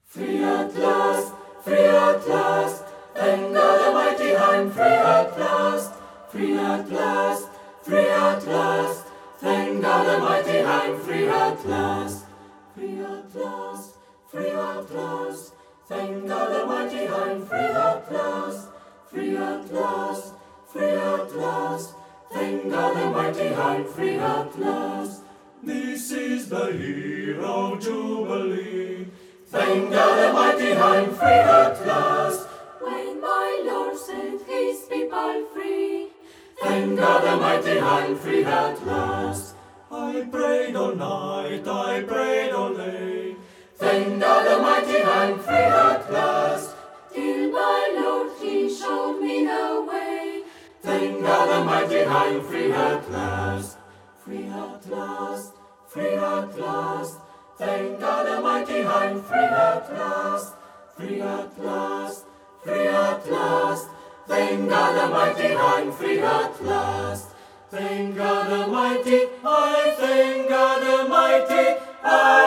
Free at last, free at last, thank God Almighty, I'm free at last. Free at last, free at last, thank God Almighty, I'm free at last. Free at last, free at last, thank God Almighty, I'm free at last. Free at last, free at last, thank God Almighty, I'm free at last. This is the year of Jubilee. Thank God Almighty, I'm free at last. When my Lord set his people free. Thank God Almighty, I'm free at last. I prayed all night, I prayed all day. Thank God Almighty, I'm free at last. Till my Lord he showed me the way. Thank God Almighty, I'm free at last. Free at last, free at last. Thank God Almighty, I'm free at last. Free at last, free at last. Thank God Almighty, I'm free at last. Thank God Almighty, I thank God Almighty,